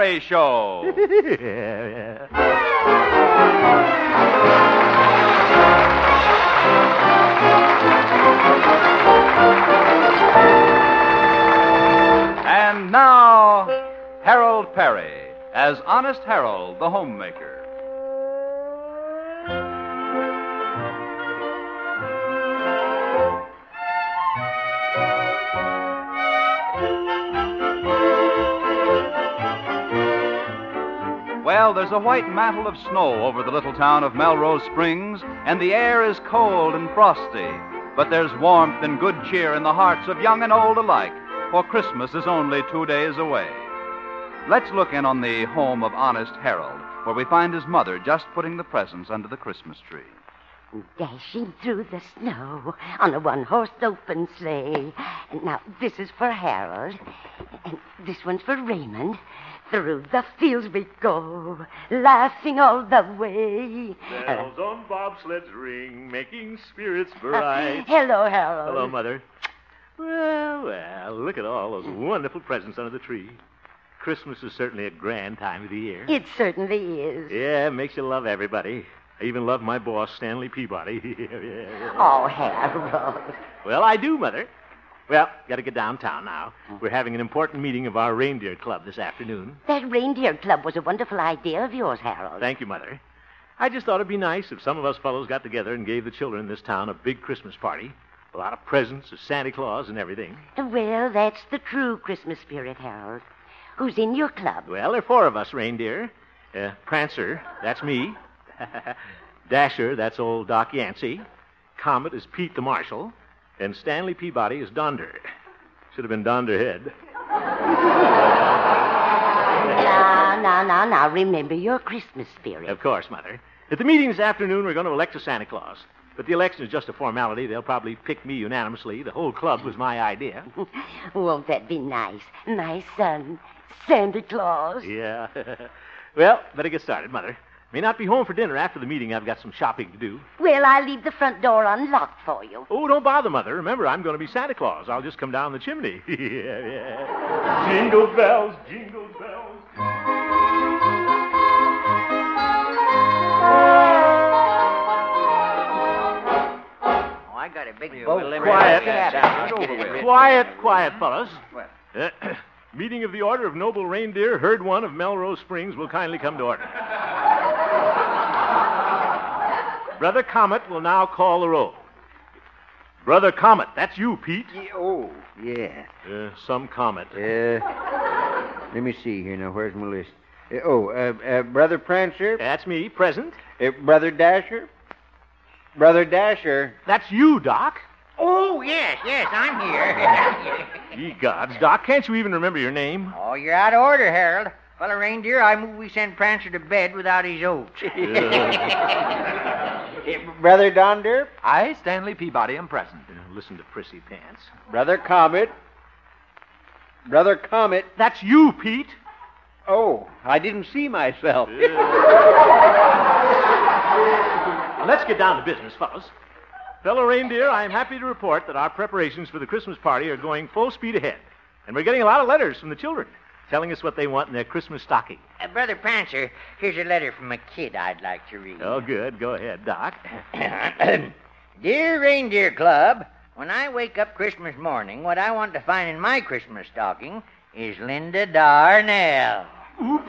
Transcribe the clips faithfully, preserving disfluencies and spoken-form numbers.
Perry Show. And now, Harold Perry as Honest Harold, the homemaker. Well, there's a white mantle of snow over the little town of Melrose Springs, and the air is cold and frosty. But there's warmth and good cheer in the hearts of young and old alike, for Christmas is only two days away. Let's look in on the home of Honest Harold, where we find his mother just putting the presents under the Christmas tree. Dashing through the snow on a one-horse open sleigh. And now, this is for Harold, and this one's for Raymond. Through the fields we go, laughing all the way. Bells on bobsleds ring, making spirits bright. Uh, hello, Harold. Hello, Mother. Well, well, look at all those wonderful presents under the tree. Christmas is certainly a grand time of the year. It certainly is. Yeah, it makes you love everybody. I even love my boss, Stanley Peabody. yeah, yeah. Oh, Harold. Well, I do, Mother. Well, got to get downtown now. We're having an important meeting of our reindeer club this afternoon. That reindeer club was a wonderful idea of yours, Harold. Thank you, Mother. I just thought it'd be nice if some of us fellows got together and gave the children in this town a big Christmas party. A lot of presents, a Santa Claus, and everything. Well, that's the true Christmas spirit, Harold. Who's in your club? Well, there are four of us reindeer. Uh, Prancer, that's me. Dasher, that's old Doc Yancey. Comet is Pete the Marshal. And Stanley Peabody is Donder. Should have been Donderhead. Now, now, now, now, remember your Christmas spirit. Of course, Mother. At the meeting this afternoon, we're going to elect a Santa Claus. But the election is just a formality. They'll probably pick me unanimously. The whole club was my idea. Won't that be nice? My son, Santa Claus. Yeah. Well, better get started, Mother. May not be home for dinner after the meeting. I've got some shopping to do. Well, I'll leave the front door unlocked for you. Oh, don't bother, Mother. Remember, I'm going to be Santa Claus. I'll just come down the chimney. yeah, yeah. Jingle bells, jingle bells. Oh, I got a big boat. Quiet. Quiet. Quiet, quiet, fellas. Uh, meeting of the Order of Noble Reindeer, Herd One of Melrose Springs will kindly come to order. Brother Comet will now call the roll. Brother Comet, that's you, Pete. Yeah, oh, yeah. Uh, some Comet. Uh, let me see here now. Where's my list? Uh, oh, uh, uh, Brother Prancer. That's me, present. Uh, Brother Dasher. Brother Dasher. That's you, Doc. Oh, yes, yes, I'm here. Ye gods, Doc, can't you even remember your name? Oh, you're out of order, Harold. Fellow reindeer, I move we send Prancer to bed without his oats. Uh, Brother Donder. I, Stanley Peabody, am present. Uh, listen to Prissy Pants. Brother Comet. Brother Comet. That's you, Pete. Oh, I didn't see myself. Now, let's get down to business, fellas. Fellow reindeer, I am happy to report that our preparations for the Christmas party are going full speed ahead. And we're getting a lot of letters from the children telling us what they want in their Christmas stocking. Uh, Brother Prancer, here's a letter from a kid I'd like to read. Oh, good. Go ahead, Doc. Dear Reindeer Club, when I wake up Christmas morning, what I want to find in my Christmas stocking is Linda Darnell. Oop.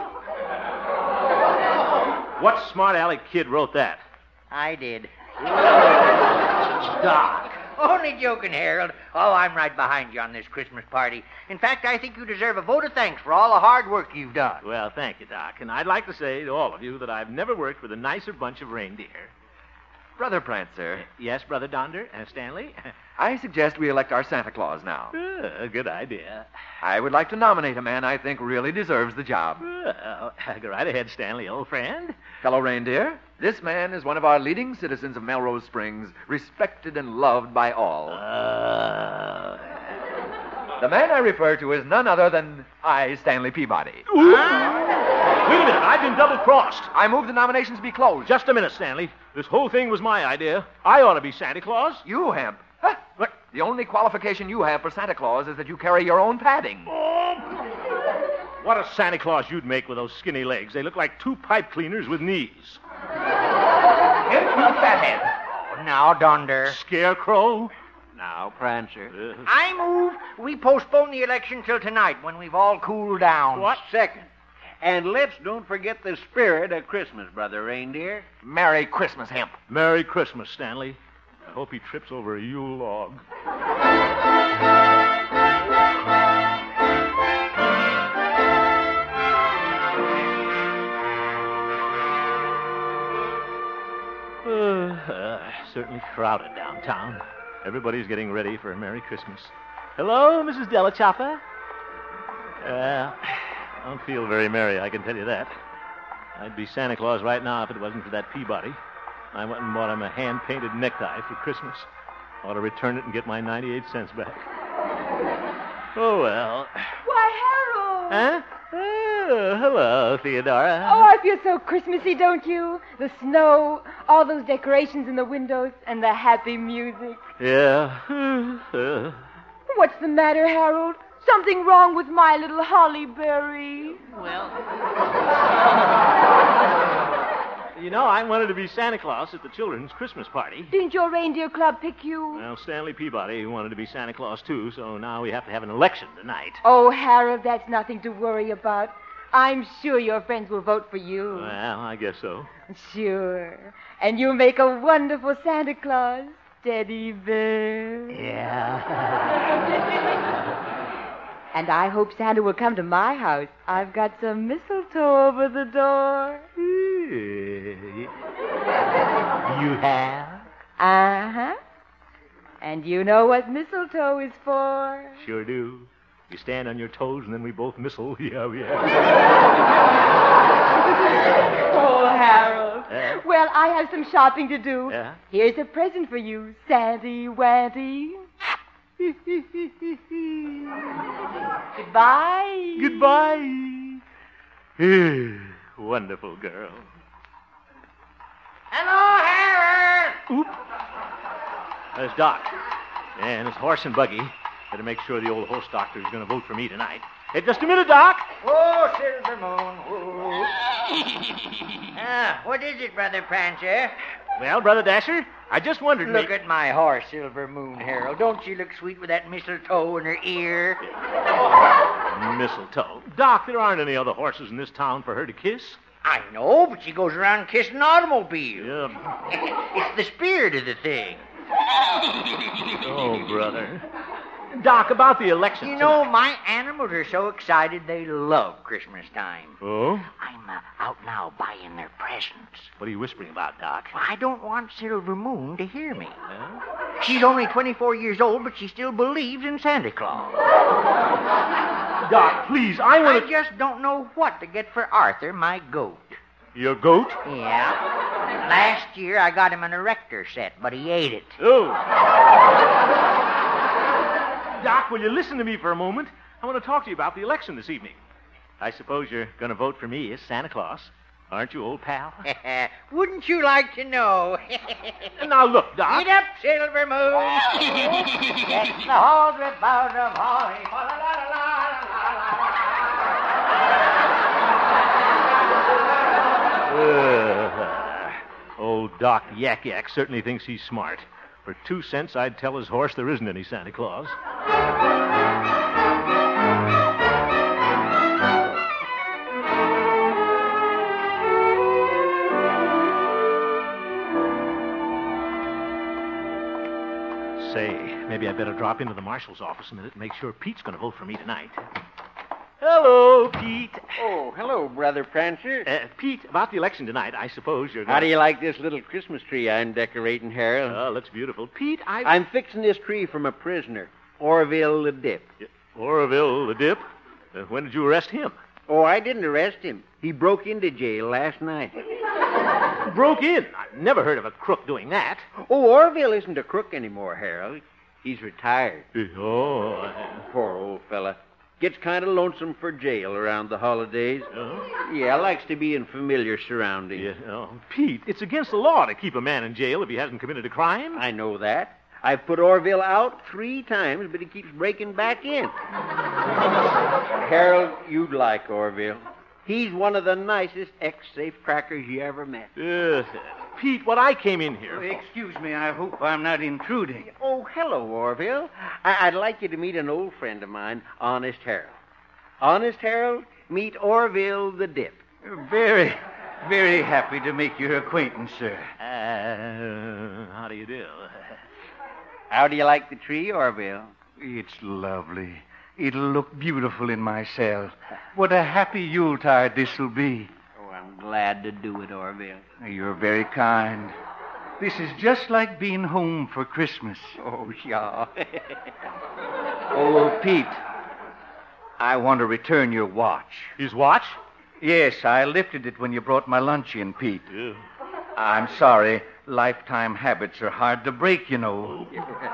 What smart aleck kid wrote that? I did. Doc. Only joking, Harold. Oh, I'm right behind you on this Christmas party. In fact, I think you deserve a vote of thanks for all the hard work you've done. Well, thank you, Doc. And I'd like to say to all of you that I've never worked with a nicer bunch of reindeer. Brother Prancer, Yes, Brother Donder and Stanley? I suggest we elect our Santa Claus now. Uh, good idea. I would like to nominate a man I think really deserves the job. Well, go right ahead, Stanley, old friend. Fellow reindeer, this man is one of our leading citizens of Melrose Springs, respected and loved by all. Uh... The man I refer to is none other than I, Stanley Peabody. Ooh. Wait a minute, I've been double-crossed. I move the nominations be closed. Just a minute, Stanley. This whole thing was my idea. I ought to be Santa Claus. You, Hemp. Huh? Look, the only qualification you have for Santa Claus is that you carry your own padding. Oh. What a Santa Claus you'd make with those skinny legs. They look like two pipe cleaners with knees. Now, Donder. Scarecrow? Now, Prancer. Uh, I move we postpone the election till tonight when we've all cooled down. What? Second. And let's don't forget the spirit of Christmas, Brother Reindeer. Merry Christmas, Hemp. Merry Christmas, Stanley. I hope he trips over a Yule log. Uh, uh, certainly crowded downtown. Everybody's getting ready for a Merry Christmas. Hello, Missus Delachopper? Uh, I don't feel very merry, I can tell you that. I'd be Santa Claus right now if it wasn't for that Peabody. I went and bought him a hand-painted necktie for Christmas. I ought to return it and get my ninety-eight cents back. Oh, well. Why, Harold! Huh? Oh, hello, Theodora. Oh, I feel so Christmassy, don't you? The snow, all those decorations in the windows, and the happy music. Yeah. Uh, What's the matter, Harold? Something wrong with my little Hollyberry? well. You know, I wanted to be Santa Claus at the children's Christmas party. Didn't your reindeer club pick you? Well, Stanley Peabody wanted to be Santa Claus, too, so now we have to have an election tonight. Oh, Harold, that's nothing to worry about. I'm sure your friends will vote for you. Well, I guess so. Sure. And you'll make a wonderful Santa Claus, Teddy Bear. Yeah. And I hope Santa will come to my house. I've got some mistletoe over the door. You have? Uh-huh. And you know what mistletoe is for? Sure do. You stand on your toes and then we both mistle. Yeah, yeah. Oh, Harold. Uh, Well, I have some shopping to do. Yeah? Here's a present for you, Santy Wanty. Goodbye. Goodbye. Wonderful girl. Hello, Harold! Oop. There's Doc. And his horse and buggy. Better make sure the old horse doctor is going to vote for me tonight. Hey, just a minute, Doc. Oh, Silver Moon. Oh. Ah, what is it, Brother Prancer? Well, Brother Dasher, I just wondered... Look may- at my horse, Silver Moon, Harold. Don't she look sweet with that mistletoe in her ear? Mistletoe. Doc, there aren't any other horses in this town for her to kiss. I know, but she goes around kissing automobiles. Yeah. It's the spirit of the thing. Oh, brother. Doc, about the election. You know, my animals are so excited they love Christmas time. Oh? I'm uh, out now buying their presents. What are you whispering about, Doc? Well, I don't want Silver Moon to hear me. Huh? She's only twenty-four years old, but she still believes in Santa Claus. Doc, please, I I want to... just don't know what to get for Arthur, my goat. Your goat? Yeah. Last year I got him an erector set, but he ate it. Oh. Doc, will you listen to me for a moment? I want to talk to you about the election this evening. I suppose you're going to vote for me as Santa Claus. Aren't you, old pal? Wouldn't you like to know? And now look, Doc. Eat up, Silver Moon. Get the hundred pound of holly. Uh, old Doc Yak Yak certainly thinks he's smart. For two cents, I'd tell his horse there isn't any Santa Claus. Say, maybe I better drop into the marshal's office a minute and make sure Pete's going to vote for me tonight. Hello, Pete. Oh, hello, Brother Prancer. Uh, Pete, about the election tonight, I suppose you're going How do you like this little Christmas tree I'm decorating, Harold? Oh, looks beautiful. Pete, I... I'm fixing this tree from a prisoner, Orville the Dip. Orville the Dip? Uh, when did you arrest him? Oh, I didn't arrest him. He broke into jail last night. Broke in? I've never heard of a crook doing that. Oh, Orville isn't a crook anymore, Harold. He's retired. Oh. I- Poor old fella. Gets kind of lonesome for jail around the holidays. Oh. Yeah, likes to be in familiar surroundings. Yeah, oh. Pete, it's against the law to keep a man in jail if he hasn't committed a crime. I know that. I've put Orville out three times, but he keeps breaking back in. Harold, you'd like Orville. He's one of the nicest ex-safecrackers you ever met. Uh, Pete, what I came in here for. Excuse me, I hope I'm not intruding. Oh, hello, Orville. I- I'd like you to meet an old friend of mine, Honest Harold. Honest Harold, meet Orville the Dip. Very, very happy to make your acquaintance, sir. Uh, how do you do? How do you like the tree, Orville? It's lovely. It'll look beautiful in my cell. What a happy Yuletide this'll be. Oh, I'm glad to do it, Orville. You're very kind. This is just like being home for Christmas. Oh, yeah. Oh, Pete, I want to return your watch. His watch? Yes, I lifted it when you brought my lunch in, Pete. Yeah. I'm sorry. Lifetime habits are hard to break, you know.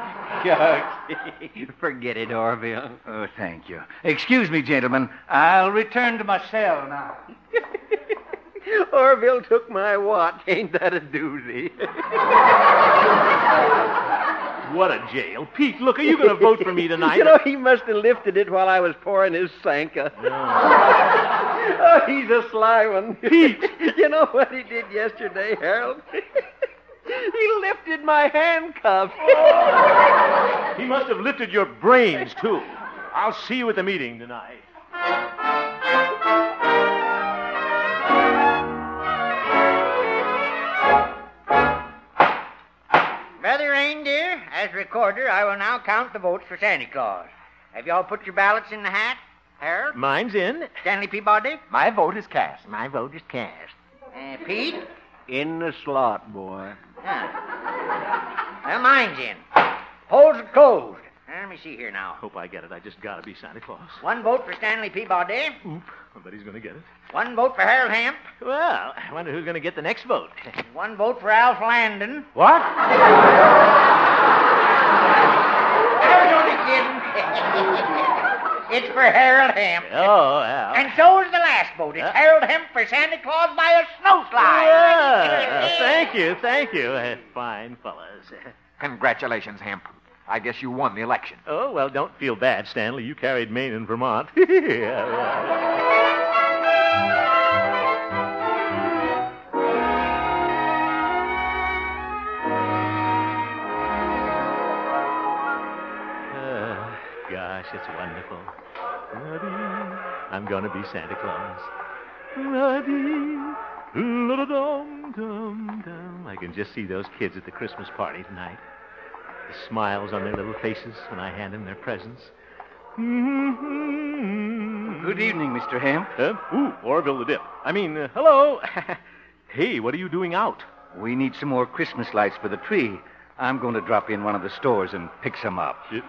Forget it, Orville. Oh, thank you. Excuse me, gentlemen. I'll return to my cell now. Orville took my watch. Ain't that a doozy? What a jail. Pete, look, are you going to vote for me tonight? You know, he must have lifted it while I was pouring his Sanka. Oh, he's a sly one. Pete! You know what he did yesterday, Harold? He lifted my handcuffs. Oh. He must have lifted your brains, too. I'll see you at the meeting tonight. Brother Reindeer, as recorder, I will now count the votes for Santa Claus. Have you all put your ballots in the hat? Harold? Mine's in. Stanley Peabody? My vote is cast. My vote is cast. Uh, Pete? In the slot, boy. Ah. Well, mine's in. Polls are closed. Uh, let me see here now. Hope I get it. I just got to be Santa Claus. One vote for Stanley Peabody. Oop. I bet he's going to get it. One vote for Harold Hemp. Well, I wonder who's going to get the next vote. One vote for Alf Landon. What? I was only kidding. It's for Harold Hemp. Oh, well. And so's the last vote. It's Huh? Harold Hemp for Santa Claus by a snowslide. Yeah. Thank you, thank you. Uh, fine fellas. Congratulations, Hemp. I guess you won the election. Oh, well, don't feel bad, Stanley. You carried Maine and Vermont. Yeah. Uh, gosh, it's wonderful. I'm going to be Santa Claus. I can just see those kids at the Christmas party tonight. The smiles on their little faces when I hand them their presents. Good evening, Mister Hemp. Uh, ooh, Orville the Dip. I mean, uh, hello. Hey, what are you doing out? We need some more Christmas lights for the tree. I'm going to drop in one of the stores and pick some up. It...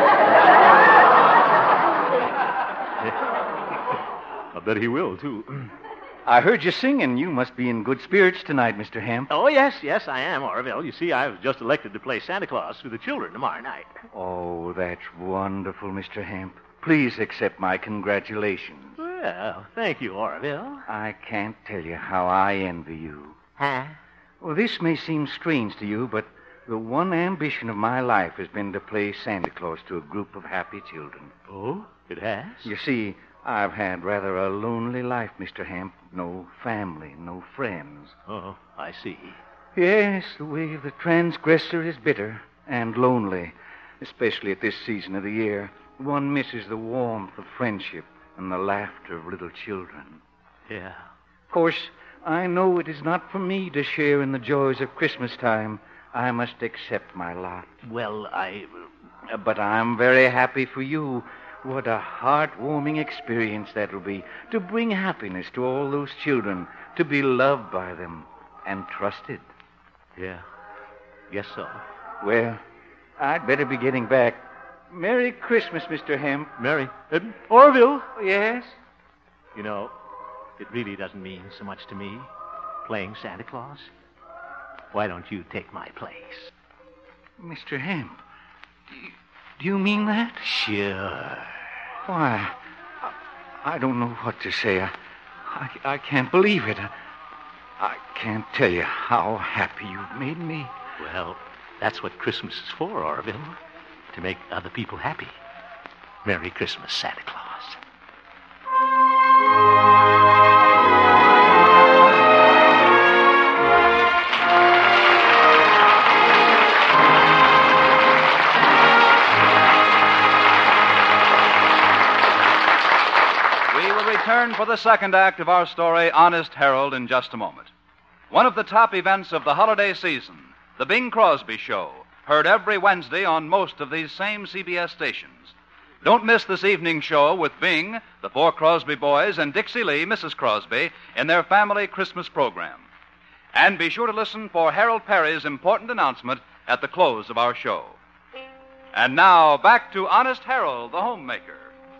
I bet he will, too. I heard you singing. You must be in good spirits tonight, Mister Hemp. Oh, yes, yes, I am, Orville. You see, I was just elected to play Santa Claus for the children tomorrow night. Oh, that's wonderful, Mister Hemp. Please accept my congratulations. Well, thank you, Orville. I can't tell you how I envy you. Huh? Well, this may seem strange to you, but the one ambition of my life has been to play Santa Claus to a group of happy children. Oh, it has? You see, I've had rather a lonely life, Mister Hemp. No family, no friends. Oh, I see. Yes, the way of the transgressor is bitter and lonely, especially at this season of the year. One misses the warmth of friendship and the laughter of little children. Yeah. Of course, I know it is not for me to share in the joys of Christmas time. I must accept my lot. Well, I... Uh, But I'm very happy for you. What a heartwarming experience that will be, to bring happiness to all those children, to be loved by them and trusted. Yeah. Guess so. Well, I'd better be getting back. Merry Christmas, Mister Hemp. Mary. Uh, Orville. Yes? You know, it really doesn't mean so much to me, playing Santa Claus. Why don't you take my place? Mister Hemp, do you, do you mean that? Sure. Why, I, I don't know what to say. I, I, I can't believe it. I, I can't tell you how happy you've made me. Well, That's what Christmas is for, Orville. To make other people happy. Merry Christmas, Santa Claus. We will return for the second act of our story, Honest Harold, in just a moment. One of the top events of the holiday season, The Bing Crosby Show, heard every Wednesday on most of these same C B S stations. Don't miss this evening's show with Bing, the four Crosby boys, and Dixie Lee, Missus Crosby, in their family Christmas program. And be sure to listen for Harold Perry's important announcement at the close of our show. And now, back to Honest Harold, the homemaker.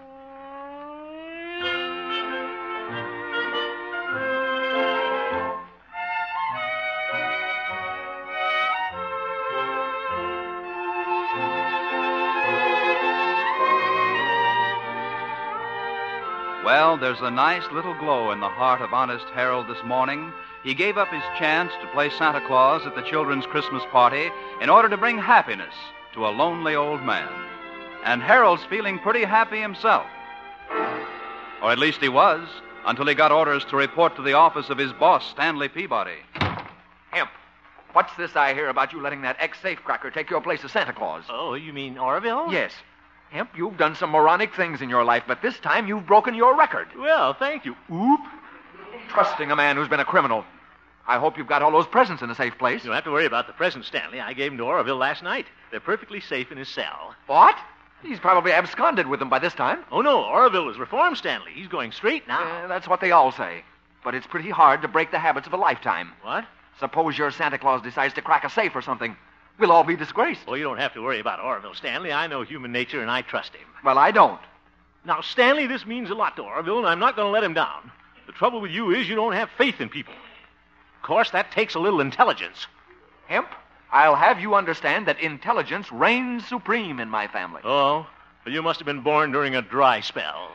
Well, there's a nice little glow in the heart of Honest Harold this morning. He gave up his chance to play Santa Claus at the children's Christmas party in order to bring happiness to a lonely old man. And Harold's feeling pretty happy himself. Or at least he was, until he got orders to report to the office of his boss, Stanley Peabody. Hemp, what's this I hear about you letting that ex-safecracker take your place as Santa Claus? Oh, you mean Orville? Yes. Hemp, you've done some moronic things in your life, but this time you've broken your record. Well, thank you. Oop. Trusting a man who's been a criminal. I hope you've got all those presents in a safe place. You don't have to worry about the presents, Stanley. I gave them to Orville last night. They're perfectly safe in his cell. What? He's probably absconded with them by this time. Oh, no. Orville is reformed, Stanley. He's going straight now. Uh, that's what they all say. But it's pretty hard to break the habits of a lifetime. What? Suppose your Santa Claus decides to crack a safe or something. We'll all be disgraced. Well, you don't have to worry about Orville, Stanley. I know human nature, and I trust him. Well, I don't. Now, Stanley, this means a lot to Orville, and I'm not going to let him down. The trouble with you is you don't have faith in people. Of course, that takes a little intelligence. Hemp, I'll have you understand that intelligence reigns supreme in my family. Oh, well, you must have been born during a dry spell.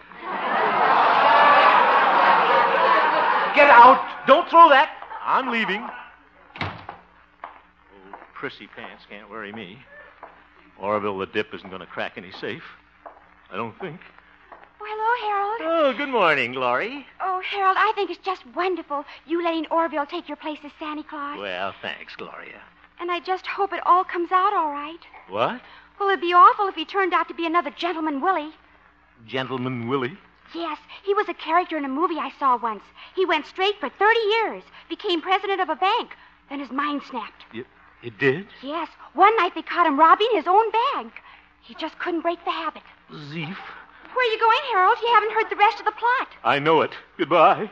Get out! Don't throw that. I'm leaving. Prissy pants can't worry me. Orville the Dip isn't going to crack any safe. I don't think. Oh, hello, Harold. Oh, good morning, Glory. Oh, Harold, I think it's just wonderful you letting Orville take your place as Santa Claus. Well, thanks, Gloria. And I just hope it all comes out all right. What? Well, it'd be awful if he turned out to be another Gentleman Willie. Gentleman Willie? Yes, he was a character in a movie I saw once. He went straight for thirty years, became president of a bank. Then his mind snapped. You... It did? Yes. One night they caught him robbing his own bank. He just couldn't break the habit. Zeef. Where are you going, Harold? You haven't heard the rest of the plot. I know it. Goodbye.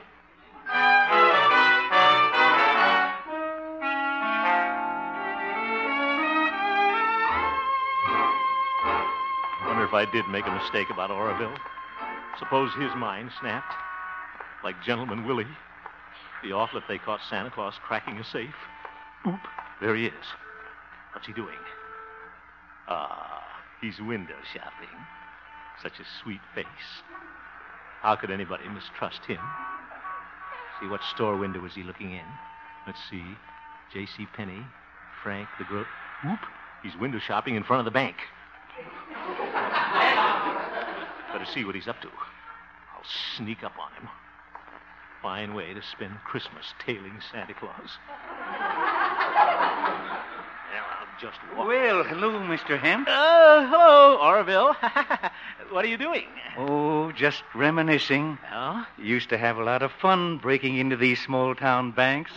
Wonder if I did make a mistake about Orville. Suppose his mind snapped. Like Gentleman Willie. Be awful if they caught Santa Claus cracking a safe. Oop. There he is. What's he doing? Ah, he's window shopping. Such a sweet face. How could anybody mistrust him? See, what store window is he looking in? Let's see. J C. Penney, Frank the Gro... Whoop! He's window shopping in front of the bank. Better see what he's up to. I'll sneak up on him. Fine way to spend Christmas tailing Santa Claus. Well, I'll just walk. Well, hello, Mister Hemp. Uh, hello, Orville. What are you doing? Oh, just reminiscing. Oh? Used to have a lot of fun breaking into these small-town banks.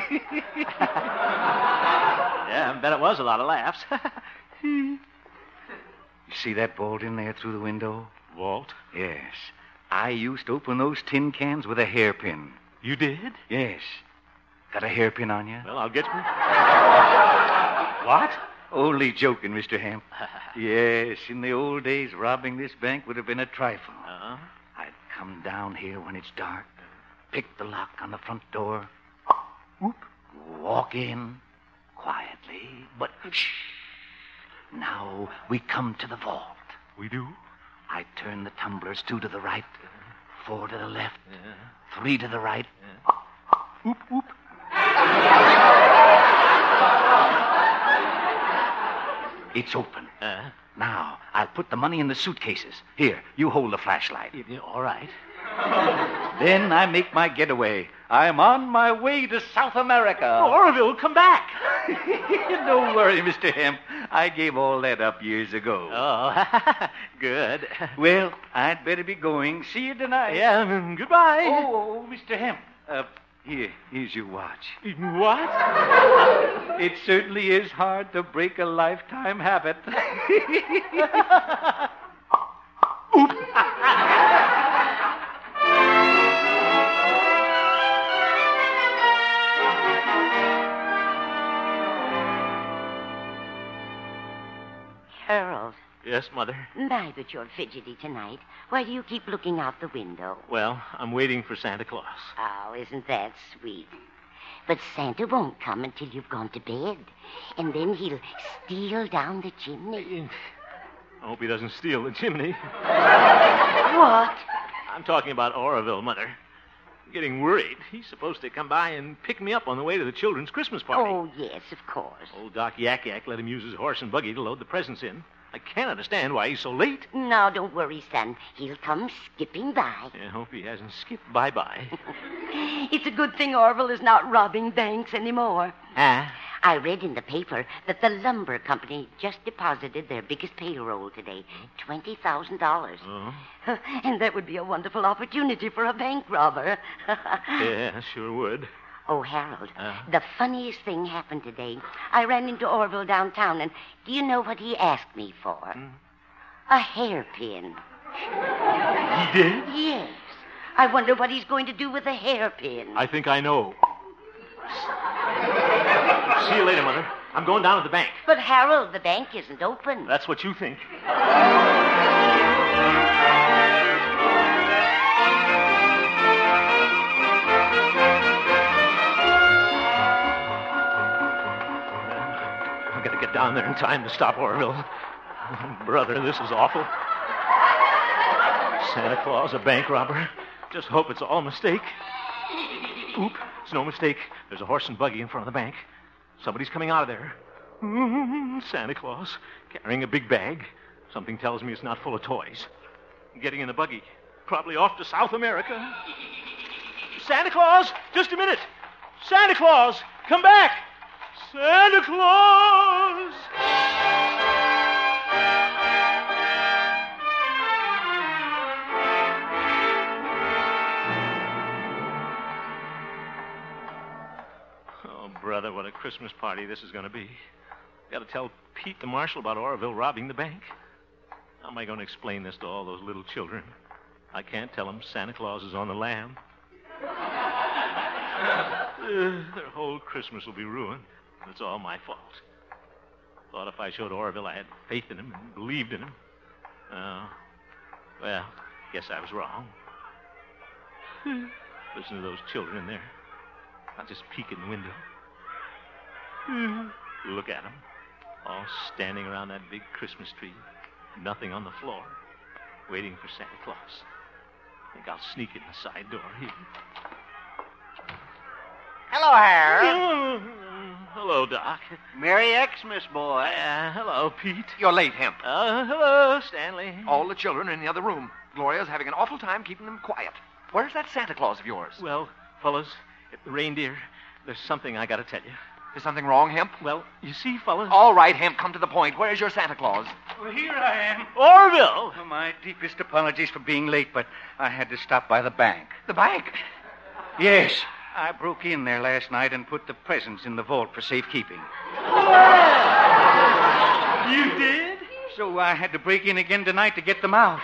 Yeah, I bet it was a lot of laughs. You see that vault in there through the window? Vault? Yes. I used to open those tin cans with a hairpin. You did? Yes. Got a hairpin on you? Well, I'll get you. What? Only joking, Mister Hemp. Yes, in the old days, robbing this bank would have been a trifle. Uh-huh. I'd come down here when it's dark, pick the lock on the front door, whoop, walk in quietly, but shh. Now we come to the vault. We do? I turn the tumblers, two to the right, four to the left, Yeah. three to the right. Oop, oop. It's open. Uh, Now, I'll put the money in the suitcases. Here, you hold the flashlight. y- y- all right. Then I make my getaway. I'm on my way to South America. Orville, come back. Don't worry, Mister Hemp. I gave all that up years ago. Oh, good. Well, I'd better be going. See you tonight. Yeah, mm, goodbye. Oh, oh, Mister Hemp. Uh, here, here's your watch. What? It certainly is hard to break a lifetime habit. Harold, Yes, Mother. my, but you're fidgety tonight. Why do you keep looking out the window? Well, I'm waiting for Santa Claus. Oh, isn't that sweet? But Santa won't come until you've gone to bed. And then he'll steal down the chimney. I hope he doesn't steal the chimney. What? I'm talking about Oroville, Mother. I'm getting worried. He's supposed to come by and pick me up on the way to the children's Christmas party. Oh, yes, of course. Old Doc Yak Yak let him use his horse and buggy to load the presents in. I can't understand why he's so late. Now, don't worry, son. He'll come skipping by. I hope he hasn't skipped bye-bye. It's a good thing Orville is not robbing banks anymore. Ah? I read in the paper that the lumber company just deposited their biggest payroll today, twenty thousand dollars. Oh? And that would be a wonderful opportunity for a bank robber. Yeah, sure would. Oh, Harold, Uh? the funniest thing happened today. I ran into Orville downtown, and do you know what he asked me for? Hmm? A hairpin. He did? Yes. I wonder what he's going to do with a hairpin. I think I know. See you later, Mother. I'm going down to the bank. But, Harold, the bank isn't open. That's what you think. I've got to get down there in time to stop Orville. Brother, this is awful. Santa Claus, a bank robber. Just hope it's all a mistake. Oop, it's no mistake. There's a horse and buggy in front of the bank. Somebody's coming out of there. Mm, Santa Claus, carrying a big bag. Something tells me it's not full of toys. Getting in the buggy. Probably off to South America. Santa Claus, just a minute. Santa Claus, come back. Santa Claus. Oh, brother, what a Christmas party this is going to be. Got to tell Pete the marshal about Oroville robbing the bank. How am I going to explain this to all those little children? I can't tell them Santa Claus is on the lam. Uh, their whole Christmas will be ruined. It's all my fault. Thought if I showed Oroville I had faith in him and believed in him. Oh, well, guess I was wrong. Listen to those children in there. I'll just peek in the window. Look at them. All standing around that big Christmas tree. Nothing on the floor. Waiting for Santa Claus. I think I'll sneak in the side door here. Hello, Harold. Hello, Doc. Merry Xmas, boy. Uh, hello, Pete. You're late, Hemp. Uh, hello, Stanley. All the children are in the other room. Gloria's having an awful time keeping them quiet. Where's that Santa Claus of yours? Well, fellas, at the reindeer, there's something I got to tell you. Is something wrong, Hemp? Well, you see, fellas... All right, Hemp, come to the point. Where's your Santa Claus? Well, here I am. Orville! Oh, my deepest apologies for being late, but I had to stop by the bank. The bank? Yes, I broke in there last night and put the presents in the vault for safekeeping. You did? So I had to break in again tonight to get them out.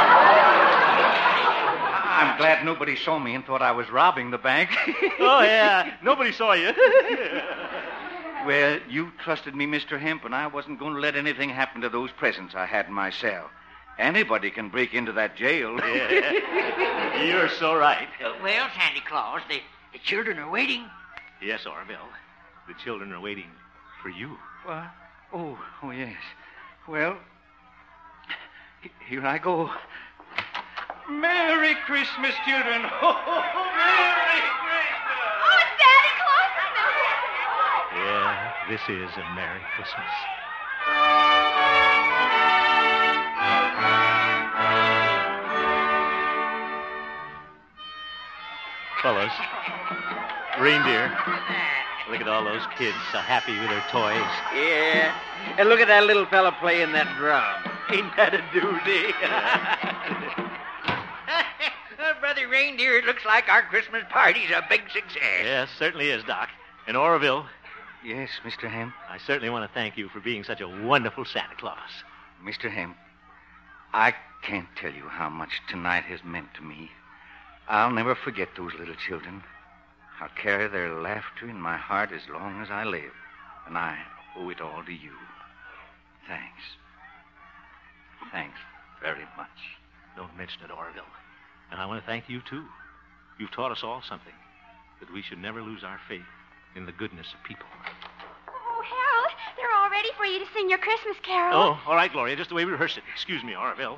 I'm glad nobody saw me and thought I was robbing the bank. Oh, yeah. Nobody saw you. Well, you trusted me, Mister Hemp, and I wasn't going to let anything happen to those presents I had in my cell. Anybody can break into that jail. Yeah. You're so right. Uh, well, Santa Claus, the, the children are waiting. Yes, Orville. The children are waiting for you. What? Oh, oh, yes. Well, h- here I go. Merry Christmas, children. Oh, Merry Christmas. Oh, Santa Claus! Yeah, this is a Merry Christmas. fellows. Reindeer. Look at all those kids so happy with their toys. Yeah. And look at that little fella playing that drum. Ain't that a doozy? Uh, Brother Reindeer, it looks like our Christmas party's a big success. Yes, certainly is, Doc. In Oroville, Yes, Mister Hemp. I certainly want to thank you for being such a wonderful Santa Claus. Mister Hemp, I can't tell you how much tonight has meant to me. I'll never forget those little children. I'll carry their laughter in my heart as long as I live, and I owe it all to you. Thanks. Thanks very much. Don't mention it, Oroville. And I want to thank you, too. You've taught us all something, that we should never lose our faith in the goodness of people. Oh, Harold, they're all ready for you to sing your Christmas carol. Oh, all right, Gloria, just the way we rehearsed it. Excuse me, Oroville.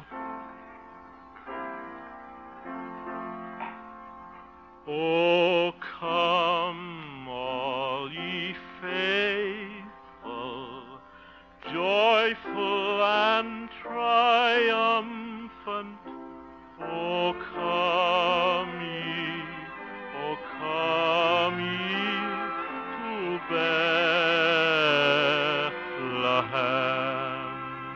Oh, come, all ye faithful, joyful and triumphant. Oh, come ye, oh, come ye to Bethlehem.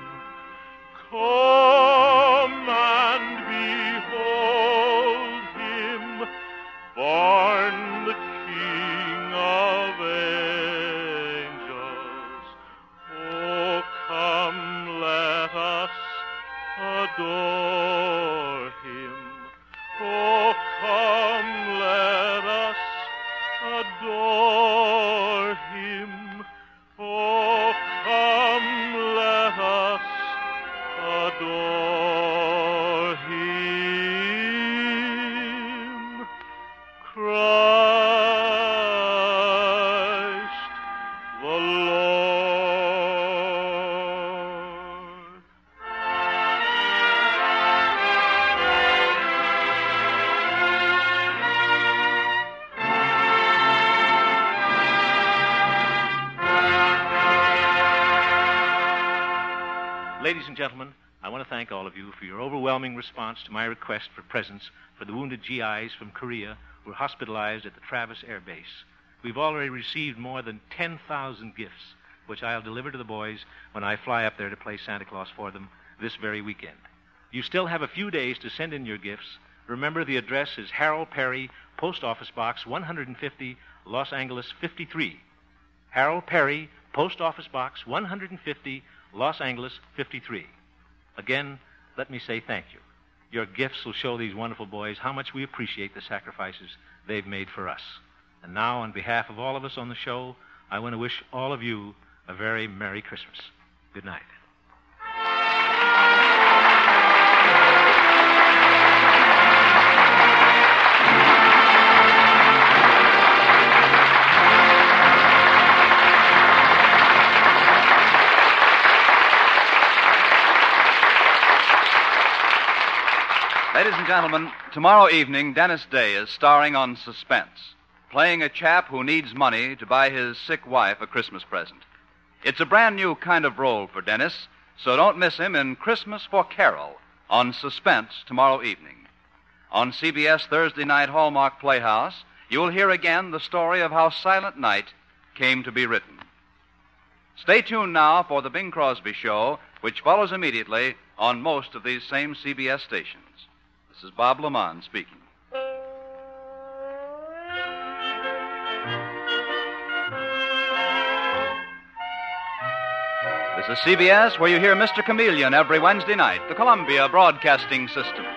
Come and behold him, born the King of angels. Oh, come, let us adore him. Oh, come, let us adore him. Oh, come, let us adore him. Christ the Lord. Ladies and gentlemen, I want to thank all of you for your overwhelming response to my request for presents for the wounded G Is from Korea who were hospitalized at the Travis Air Base. We've already received more than ten thousand gifts, which I'll deliver to the boys when I fly up there to play Santa Claus for them this very weekend. You still have a few days to send in your gifts. Remember, the address is Harold Perry, Post Office Box one fifty, Los Angeles fifty-three. Harold Perry, Post Office Box one fifty, Los Angeles fifty-three. Again, let me say thank you. Your gifts will show these wonderful boys how much we appreciate the sacrifices they've made for us. And now, on behalf of all of us on the show, I want to wish all of you a very Merry Christmas. Good night. Ladies and gentlemen, tomorrow evening, Dennis Day is starring on Suspense, playing a chap who needs money to buy his sick wife a Christmas present. It's a brand new kind of role for Dennis, so don't miss him in Christmas for Carol on Suspense tomorrow evening. On C B S Thursday night Hallmark Playhouse, you'll hear again the story of how Silent Night came to be written. Stay tuned now for the Bing Crosby Show, which follows immediately on most of these same C B S stations. This is Bob Lamont speaking. This is C B S, where you hear Mister Chameleon every Wednesday night, the Columbia Broadcasting System.